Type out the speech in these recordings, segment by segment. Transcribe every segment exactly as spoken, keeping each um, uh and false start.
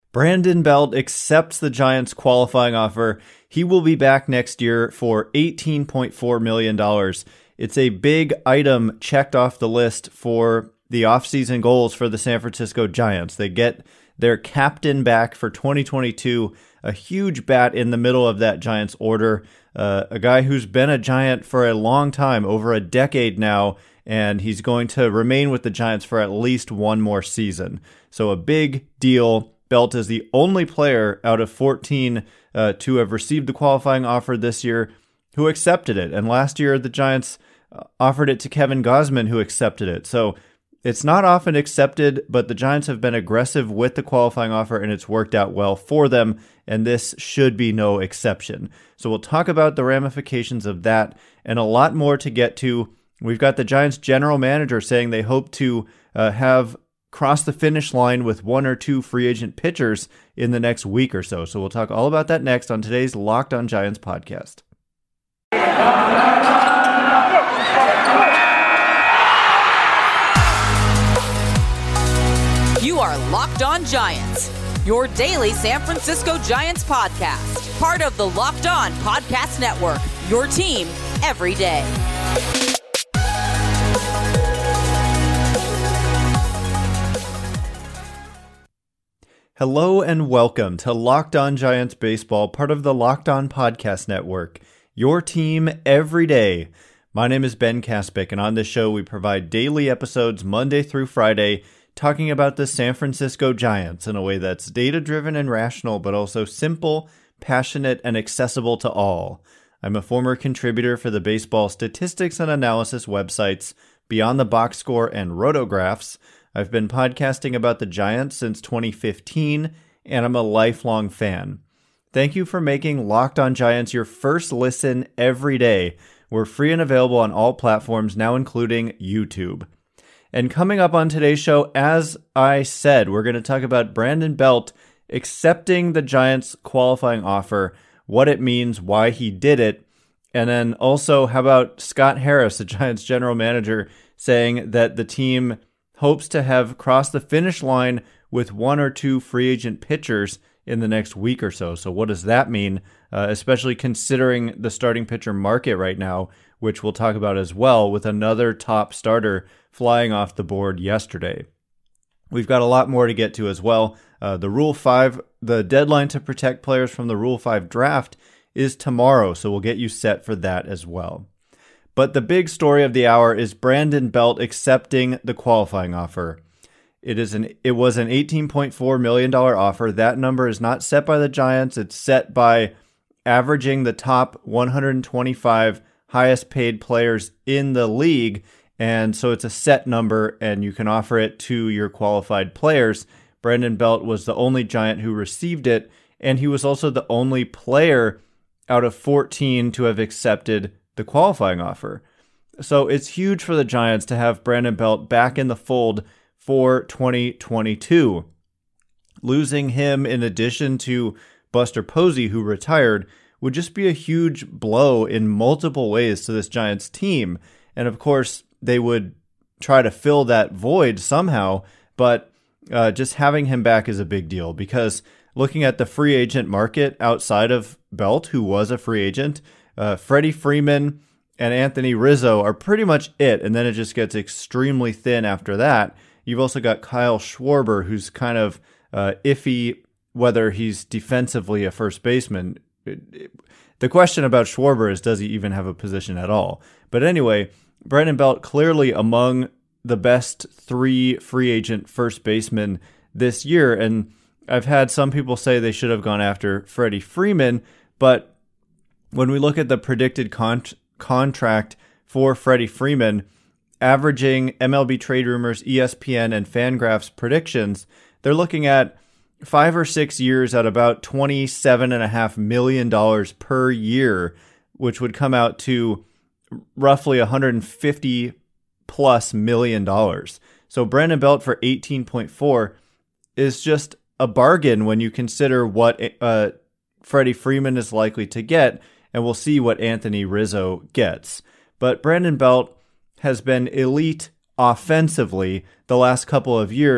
Brandon Belt accepts the Giants' qualifying offer. He will be back next year for eighteen point four million dollars. It's a big item checked off the list for the offseason goals for the San Francisco Giants. They get their captain back for twenty twenty-two, a huge bat in the middle of that Giants order, uh, a guy who's been a Giant for a long time, over a decade now, and he's going to remain with the Giants for at least one more season. So a big deal. Belt is the only player out of fourteen uh, to have received the qualifying offer this year who accepted it. And last year, the Giants offered it to Kevin Gausman, who accepted it. So it's not often accepted, but the Giants have been aggressive with the qualifying offer, and it's worked out well for them, and this should be no exception. So we'll talk about the ramifications of that and a lot more to get to. We've got the Giants general manager saying they hope to uh, have cross the finish line with one or two free agent pitchers in the next week or so. So we'll talk all about that next on today's Locked On Giants podcast. You are Locked On Giants, your daily San Francisco Giants podcast, part of the Locked On Podcast Network, your team every day. Hello and welcome to Locked On Giants Baseball, part of the Locked On Podcast Network, your team every day. My name is Ben Kaspick, and on this show we provide daily episodes Monday through Friday talking about the San Francisco Giants in a way that's data-driven and rational, but also simple, passionate, and accessible to all. I'm a former contributor for the baseball statistics and analysis websites Beyond the Box Score and Rotographs. I've been podcasting about the Giants since twenty fifteen, and I'm a lifelong fan. Thank you for making Locked On Giants your first listen every day. We're free and available on all platforms, now including YouTube. And coming up on today's show, as I said, we're going to talk about Brandon Belt accepting the Giants' qualifying offer, what it means, why he did it, and then also how about Scott Harris, the Giants general manager, saying that the team hopes to have crossed the finish line with one or two free agent pitchers in the next week or so. So what does that mean, uh, especially considering the starting pitcher market right now, which we'll talk about as well, with another top starter flying off the board yesterday. We've got a lot more to get to as well. Uh, the Rule five, the deadline to protect players from the Rule five draft is tomorrow, so we'll get you set for that as well. But the big story of the hour is Brandon Belt accepting the qualifying offer. It is an it was an eighteen point four million dollars offer. That number is not set by the Giants. It's set by averaging the top one hundred twenty-five highest paid players in the league. And so it's a set number, and you can offer it to your qualified players. Brandon Belt was the only Giant who received it, and he was also the only player out of fourteen to have accepted the qualifying offer. So it's huge for the Giants to have Brandon Belt back in the fold for twenty twenty-two. Losing him in addition to Buster Posey, who retired, would just be a huge blow in multiple ways to this Giants team. And of course, they would try to fill that void somehow, but uh, just having him back is a big deal, because looking at the free agent market outside of Belt, who was a free agent, Uh, Freddie Freeman and Anthony Rizzo are pretty much it, and then it just gets extremely thin after that. You've also got Kyle Schwarber, who's kind of uh, iffy whether he's defensively a first baseman. It, it, the question about Schwarber is, does he even have a position at all? But anyway, Brandon Belt clearly among the best three free agent first basemen this year, and I've had some people say they should have gone after Freddie Freeman, but when we look at the predicted con- contract for Freddie Freeman, averaging M L B Trade Rumors, E S P N, and Fangraphs predictions, they're looking at five or six years at about twenty-seven point five million dollars per year, which would come out to roughly one hundred fifty plus million dollars. So Brandon Belt for eighteen point four is just a bargain when you consider what uh, Freddie Freeman is likely to get, and we'll see what Anthony Rizzo gets. But Brandon Belt has been elite offensively the last couple of years,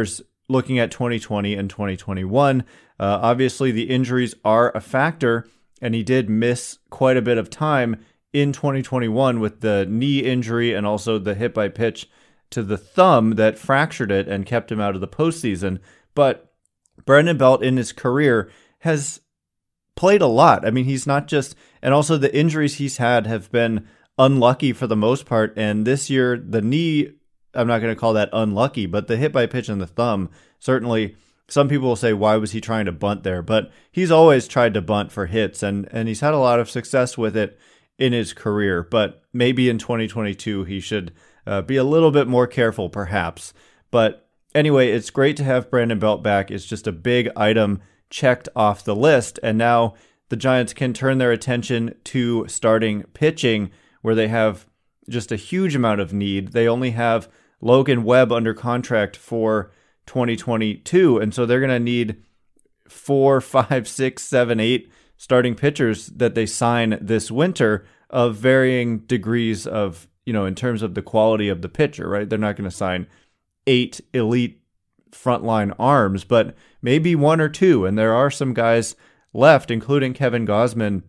looking at twenty twenty and twenty twenty-one. Uh, obviously, the injuries are a factor, and he did miss quite a bit of time in twenty twenty-one with the knee injury and also the hit by pitch to the thumb that fractured it and kept him out of the postseason. But Brandon Belt in his career has played a lot. I mean, he's not just, and also the injuries he's had have been unlucky for the most part. And this year, the knee, I'm not going to call that unlucky, but the hit by pitch and the thumb, certainly some people will say, why was he trying to bunt there? But he's always tried to bunt for hits, and, and he's had a lot of success with it in his career. But maybe in twenty twenty-two, he should uh, be a little bit more careful, perhaps. But anyway, it's great to have Brandon Belt back. It's just a big item checked off the list. And now the Giants can turn their attention to starting pitching, where they have just a huge amount of need. They only have Logan Webb under contract for twenty twenty-two. And so they're going to need four, five, six, seven, eight starting pitchers that they sign this winter of varying degrees of, you know, in terms of the quality of the pitcher, right? They're not going to sign eight elite frontline arms, but maybe one or two. And there are some guys left, including Kevin Gausman,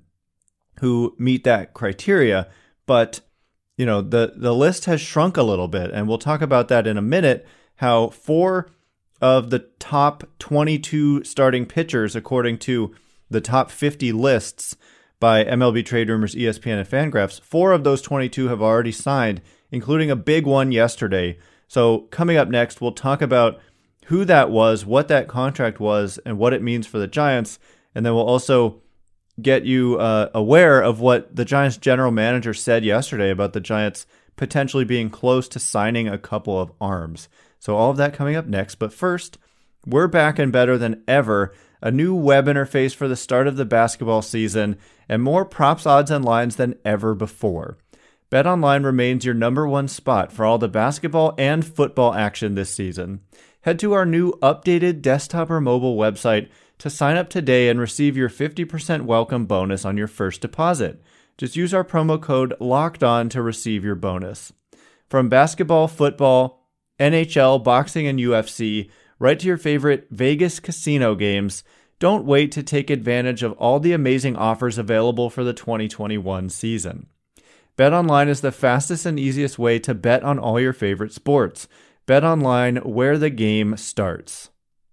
who meet that criteria. But, you know, the, the list has shrunk a little bit. And we'll talk about that in a minute, how four of the top twenty-two starting pitchers, according to the top fifty lists by M L B Trade Rumors, E S P N, and Fangraphs, four of those twenty-two have already signed, including a big one yesterday. So coming up next, we'll talk about who that was, what that contract was, and what it means for the Giants. And then we'll also get you uh, aware of what the Giants general manager said yesterday about the Giants potentially being close to signing a couple of arms. So all of that coming up next. But first, we're back and better than ever. A new web interface for the start of the basketball season, and more props, odds, and lines than ever before. BetOnline remains your number one spot for all the basketball and football action this season. Head to our new updated desktop or mobile website to sign up today and receive your fifty percent welcome bonus on your first deposit. Just use our promo code LOCKEDON to receive your bonus. From basketball, football, N H L, boxing, and U F C, right to your favorite Vegas casino games, don't wait to take advantage of all the amazing offers available for the twenty twenty-one season. BetOnline is the fastest and easiest way to bet on all your favorite sports. BetOnline, where the game starts.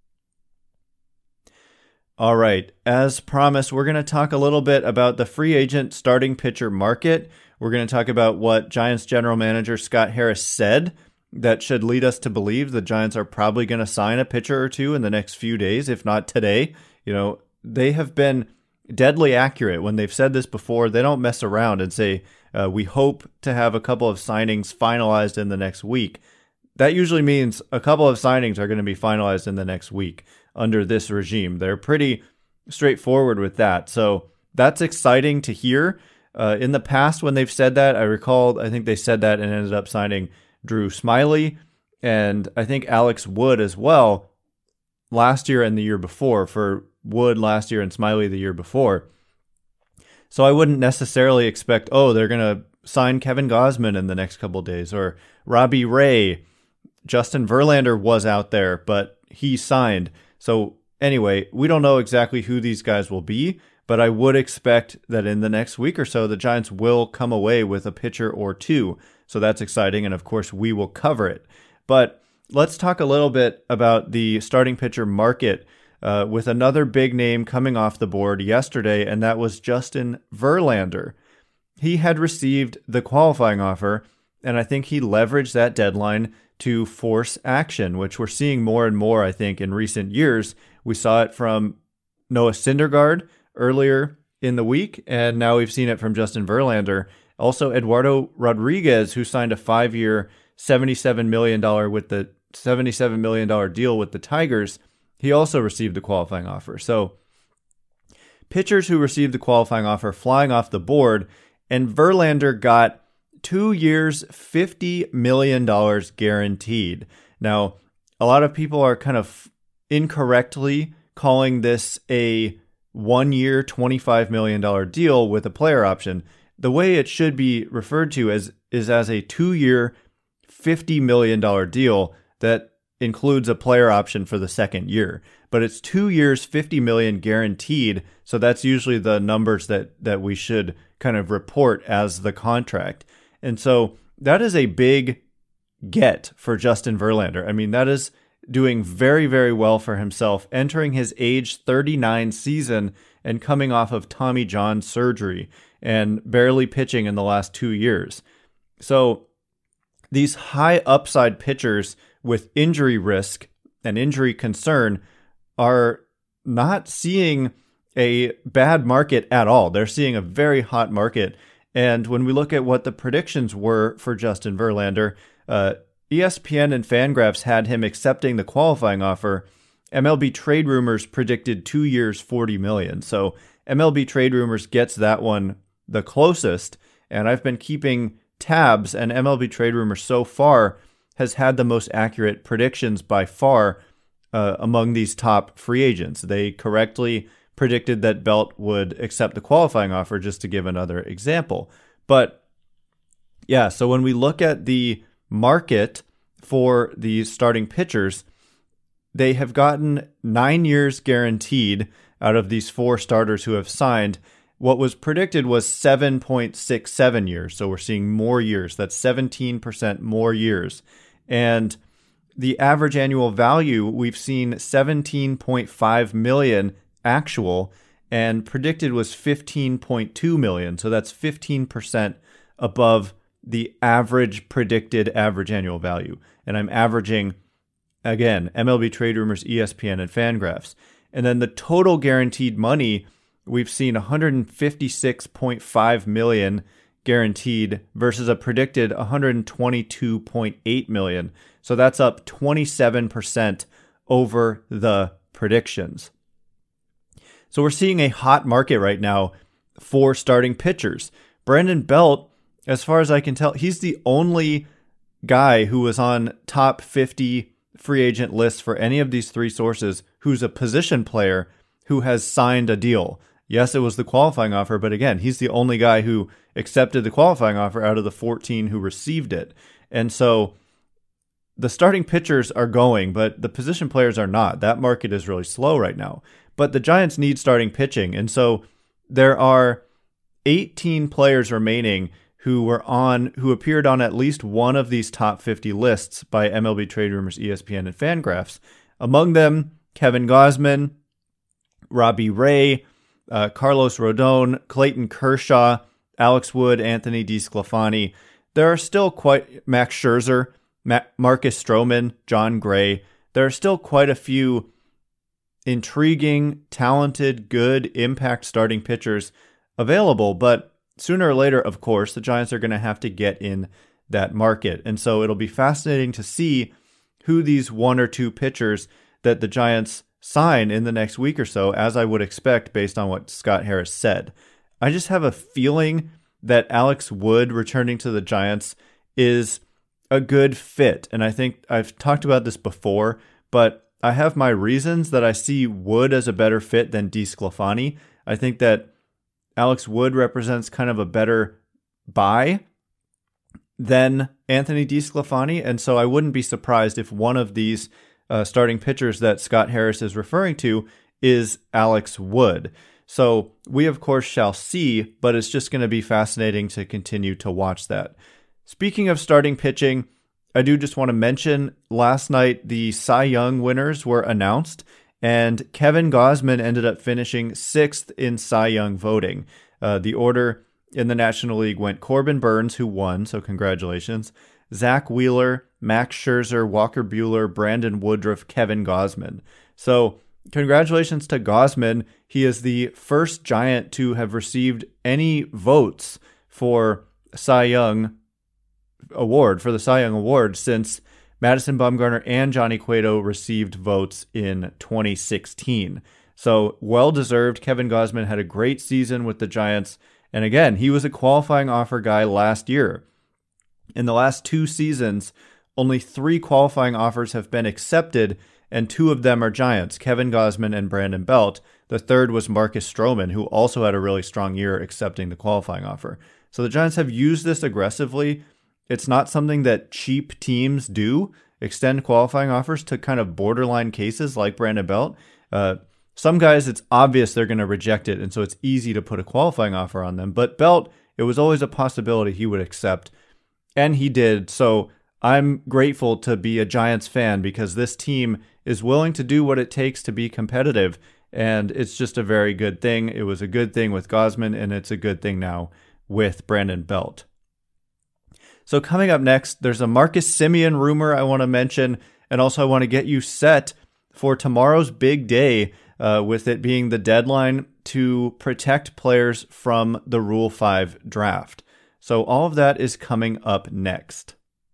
All right, as promised, we're going to talk a little bit about the free agent starting pitcher market. We're going to talk about what Giants general manager Scott Harris said that should lead us to believe the Giants are probably going to sign a pitcher or two in the next few days, if not today. You know, they have been deadly accurate when they've said this before. They don't mess around and say, uh, we hope to have a couple of signings finalized in the next week. That usually means a couple of signings are going to be finalized in the next week under this regime. They're pretty straightforward with that. So that's exciting to hear. Uh, in the past, when they've said that, I recall, I think they said that and ended up signing Drew Smyly and I think Alex Wood as well last year and the year before. For Wood last year and Smyly the year before. So I wouldn't necessarily expect, oh, they're going to sign Kevin Gausman in the next couple of days, or Robbie Ray. Justin Verlander was out there, but he signed. So anyway, we don't know exactly who these guys will be, but I would expect that in the next week or so, the Giants will come away with a pitcher or two. So that's exciting, and of course, we will cover it. But let's talk a little bit about the starting pitcher market uh, with another big name coming off the board yesterday, and that was Justin Verlander. He had received the qualifying offer, and I think he leveraged that deadline to force action, which we're seeing more and more, I think, in recent years. We saw it from Noah Syndergaard earlier in the week, and now we've seen it from Justin Verlander. Also, Eduardo Rodriguez, who signed a five-year, seventy-seven million dollars with the seventy-seven million dollars deal with the Tigers, he also received the qualifying offer. So pitchers who received the qualifying offer flying off the board, and Verlander got two years, fifty million dollars guaranteed. Now, a lot of people are kind of incorrectly calling this a one-year, twenty-five million dollars deal with a player option. The way it should be referred to as is as a two-year, fifty million dollars deal that includes a player option for the second year, but it's two years, fifty million dollars guaranteed. So that's usually the numbers that, that we should kind of report as the contract. And so that is a big get for Justin Verlander. I mean, that is doing very, very well for himself, entering his age thirty-nine season and coming off of Tommy John surgery and barely pitching in the last two years. So these high upside pitchers with injury risk and injury concern are not seeing a bad market at all. They're seeing a very hot market. And when we look at what the predictions were for Justin Verlander, uh, E S P N and Fangraphs had him accepting the qualifying offer. M L B Trade Rumors predicted two years, forty million dollars. So M L B Trade Rumors gets that one the closest. And I've been keeping tabs, and M L B Trade Rumors so far has had the most accurate predictions by far uh, among these top free agents. They correctly predicted that Belt would accept the qualifying offer, just to give another example. But yeah, so when we look at the market for these starting pitchers, they have gotten nine years guaranteed out of these four starters who have signed. What was predicted was seven point six seven years. So we're seeing more years. That's seventeen percent more years. And the average annual value, we've seen seventeen point five million actual, and predicted was fifteen point two million. So that's fifteen percent above the average predicted average annual value. And I'm averaging, again, M L B Trade Rumors, E S P N, and Fangraphs. And then the total guaranteed money, we've seen one hundred fifty-six point five million dollars guaranteed versus a predicted one hundred twenty-two point eight million dollars. So that's up twenty-seven percent over the predictions. So we're seeing a hot market right now for starting pitchers. Brandon Belt, as far as I can tell, he's the only guy who was on top fifty free agent lists for any of these three sources who's a position player who has signed a deal. Yes, it was the qualifying offer, but again, he's the only guy who accepted the qualifying offer out of the fourteen who received it. And so the starting pitchers are going, but the position players are not. That market is really slow right now. But the Giants need starting pitching. And so there are eighteen players remaining who were on, who appeared on at least one of these top fifty lists by M L B Trade Rumors, E S P N, and Fangraphs. Among them, Kevin Gausman, Robbie Ray, uh, Carlos Rodon, Clayton Kershaw, Alex Wood, Anthony DeSclafani. There are still quite, Max Scherzer, Ma- Marcus Stroman, John Gray. There are still quite a few intriguing, talented, good impact starting pitchers available, but sooner or later, of course, the Giants are going to have to get in that market. And so it'll be fascinating to see who these one or two pitchers that the Giants sign in the next week or so, as I would expect based on what Scott Harris said. I just have a feeling that Alex Wood returning to the Giants is a good fit. And I think I've talked about this before, but I have my reasons that I see Wood as a better fit than DeSclafani. I think that Alex Wood represents kind of a better buy than Anthony DeSclafani, and so I wouldn't be surprised if one of these uh, starting pitchers that Scott Harris is referring to is Alex Wood. So we, of course, shall see, but it's just going to be fascinating to continue to watch that. Speaking of starting pitching, I do just want to mention last night the Cy Young winners were announced, and Kevin Gausman ended up finishing sixth in Cy Young voting. Uh, the order in the National League went Corbin Burns, who won, so congratulations, Zach Wheeler, Max Scherzer, Walker Buehler, Brandon Woodruff, Kevin Gausman. So congratulations to Gausman. He is the first Giant to have received any votes for Cy Young Award, for the Cy Young Award, since Madison Bumgarner and Johnny Cueto received votes in twenty sixteen. So well-deserved. Kevin Gausman had a great season with the Giants. And again, he was a qualifying offer guy last year. In the last two seasons, only three qualifying offers have been accepted, and two of them are Giants, Kevin Gausman and Brandon Belt. The third was Marcus Stroman, who also had a really strong year accepting the qualifying offer. So the Giants have used this aggressively. It's not something that cheap teams do. extend qualifying offers to kind of borderline cases like Brandon Belt. Uh, some guys, it's obvious they're going to reject it, and so it's easy to put a qualifying offer on them. But Belt, it was always a possibility he would accept, and he did. So I'm grateful to be a Giants fan because this team is willing to do what it takes to be competitive, and it's just a very good thing. It was a good thing with Gausman, and it's a good thing now with Brandon Belt. So coming up next, there's a Marcus Semien rumor I want to mention, and also I want to get you set for tomorrow's big day, uh, with it being the deadline to protect players from the Rule five draft. So all of that is coming up next.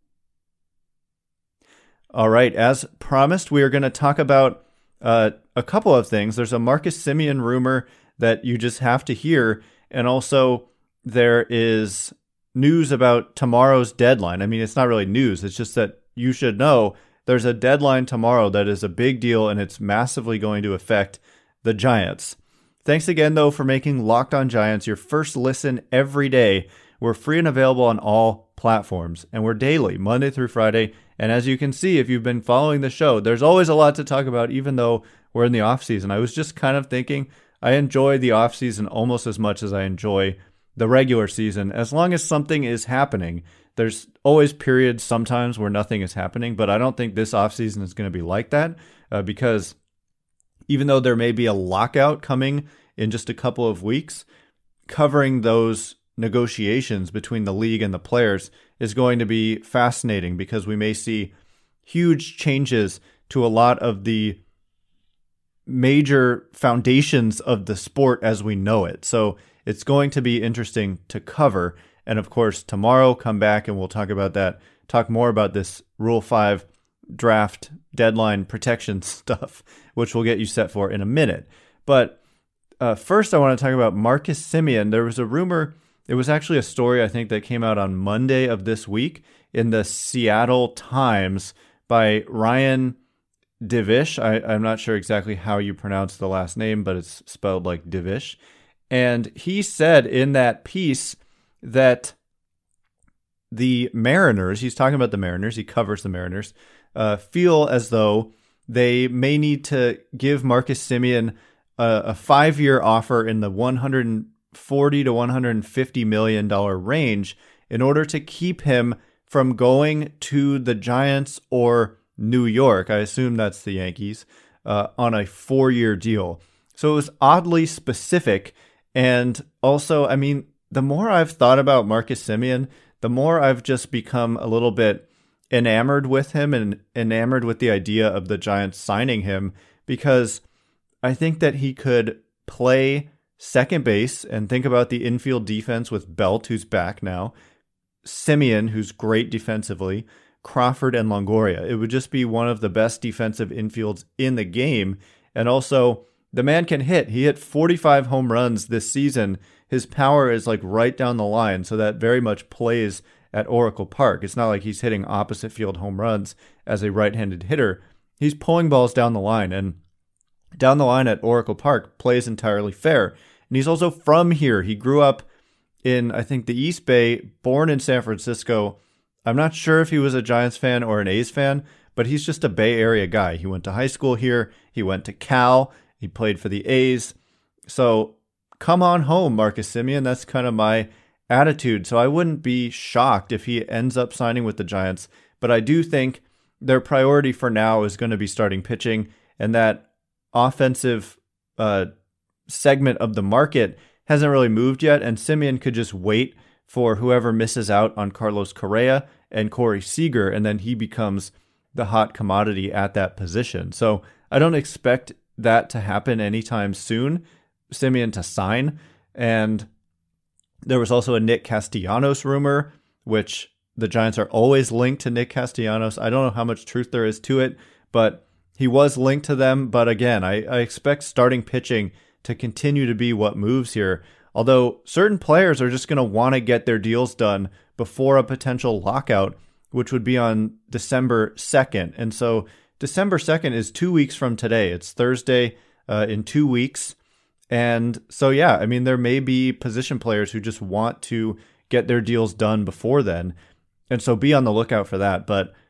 All right, as promised, we are going to talk about uh, a couple of things. There's a Marcus Semien rumor that you just have to hear, and also there is news about tomorrow's deadline. I mean, it's not really news. It's just that you should know there's a deadline tomorrow that is a big deal, and it's massively going to affect the Giants. Thanks again, though, for making Locked On Giants your first listen every day. We're free and available on all platforms, and we're daily, Monday through Friday. And as you can see, if you've been following the show, there's always a lot to talk about, even though we're in the off season. I was just kind of thinking I enjoy the off season almost as much as I enjoy the regular season, as long as something is happening. There's always periods sometimes where nothing is happening, but I don't think this offseason is going to be like that, uh, because even though there may be a lockout coming in just a couple of weeks, covering those negotiations between the league and the players is going to be fascinating, because we may see huge changes to a lot of the major foundations of the sport as we know it. So it's going to be interesting to cover. And of course, tomorrow, come back and we'll talk about that, talk more about this Rule five draft deadline protection stuff, which we'll get you set for in a minute. But uh, first, I want to talk about Marcus Semien. There was a rumor, it was actually a story, I think, that came out on Monday of this week in the Seattle Times by Ryan Divish. I, I'm not sure exactly how you pronounce the last name, but it's spelled like Divish. And he said in that piece that the Mariners, he's talking about the Mariners, he covers the Mariners, uh, feel as though they may need to give Marcus Semien a, a five-year offer in the one hundred forty to one hundred fifty million dollars range in order to keep him from going to the Giants or New York. I assume that's the Yankees, uh, on a four-year deal. So it was oddly specific. And also, I mean, the more I've thought about Marcus Semien, the more I've just become a little bit enamored with him and enamored with the idea of the Giants signing him, because I think that he could play second base, and think about the infield defense with Belt, who's back now, Semien, who's great defensively, Crawford and Longoria. It would just be one of the best defensive infields in the game. And also, the man can hit. He hit forty-five home runs this season. His power is like right down the line, so that very much plays at Oracle Park. It's not like he's hitting opposite field home runs as a right-handed hitter. He's pulling balls down the line, and down the line at Oracle Park plays entirely fair. And he's also from here. He grew up in, I think, the East Bay, born in San Francisco. I'm not sure if he was a Giants fan or an A's fan, but he's just a Bay Area guy. He went to high school here. He went to Cal. He played for the A's. So come on home, Marcus Semien. That's kind of my attitude. So I wouldn't be shocked if he ends up signing with the Giants. But I do think their priority for now is going to be starting pitching, and that offensive uh, segment of the market hasn't really moved yet. And Semien could just wait for whoever misses out on Carlos Correa and Corey Seager, and then he becomes the hot commodity at that position. So I don't expect that to happen anytime soon, Semien to sign. And there was also a Nick Castellanos rumor, which the Giants are always linked to Nick Castellanos. I don't know how much truth there is to it, but he was linked to them. But again, I, I expect starting pitching to continue to be what moves here. Although certain players are just going to want to get their deals done before a potential lockout, which would be on December second. And so December second is two weeks from today. It's Thursday uh, in two weeks. And so, yeah, I mean, there may be position players who just want to get their deals done before then. And so be on the lookout for that. But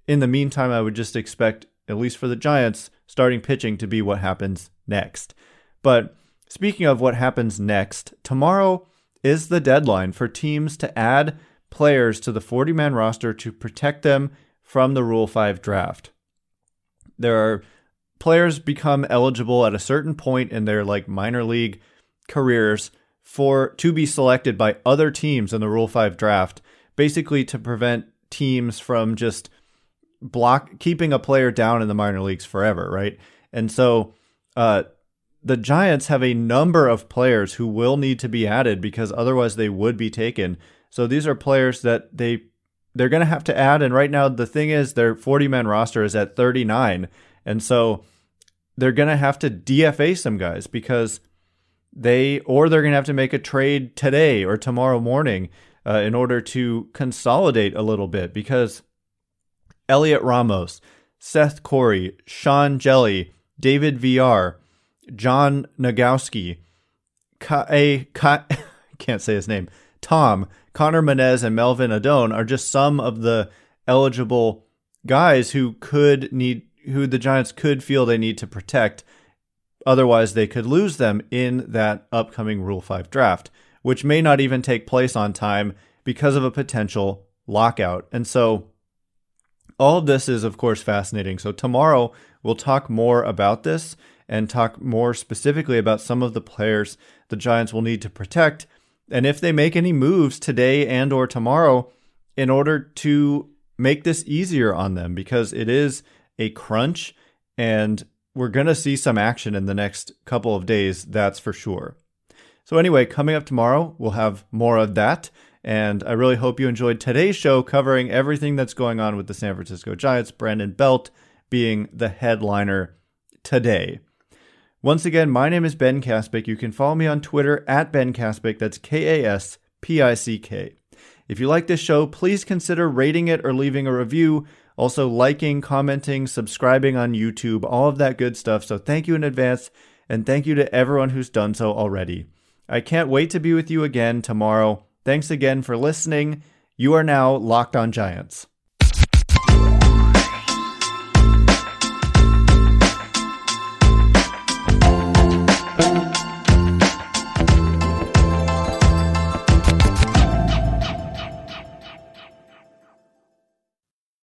in the meantime, I would just expect, at least for the Giants, starting pitching to be what happens next. But speaking of what happens next, tomorrow is the deadline for teams to add players to the forty-man roster to protect them from the Rule five draft. There are players become eligible at a certain point in their like minor league careers for to be selected by other teams in the Rule five draft, basically to prevent teams from just block keeping a player down in the minor leagues forever, right? And so uh, the Giants have a number of players who will need to be added because otherwise they would be taken. So these are players that they they're going to have to add. And right now the thing is their forty-man roster is at thirty-nine, and so they're going to have to D F A some guys because they or they're going to have to make a trade today or tomorrow morning uh, in order to consolidate a little bit, because Elliot Ramos, Seth Corey, Sean Jelly, David Villar, John Nagowski, Ka- a, Ka- can't say his name, Tom, Connor Menez, and Melvin Adone are just some of the eligible guys who could need, who the Giants could feel they need to protect. Otherwise, they could lose them in that upcoming Rule five draft, which may not even take place on time because of a potential lockout. And so all of this is, of course, fascinating. So tomorrow we'll talk more about this and talk more specifically about some of the players the Giants will need to protect, and if they make any moves today and or tomorrow in order to make this easier on them, because it is a crunch and we're going to see some action in the next couple of days, that's for sure. So anyway, coming up tomorrow, we'll have more of that. And I really hope you enjoyed today's show covering everything that's going on with the San Francisco Giants, Brandon Belt being the headliner today. Once again, my name is Ben Kaspick. You can follow me on Twitter at Ben Kaspick. That's K A S P I C K. If you like this show, please consider rating it or leaving a review. Also liking, commenting, subscribing on YouTube, all of that good stuff. So thank you in advance, and thank you to everyone who's done so already. I can't wait to be with you again tomorrow. Thanks again for listening. You are now Locked On Giants.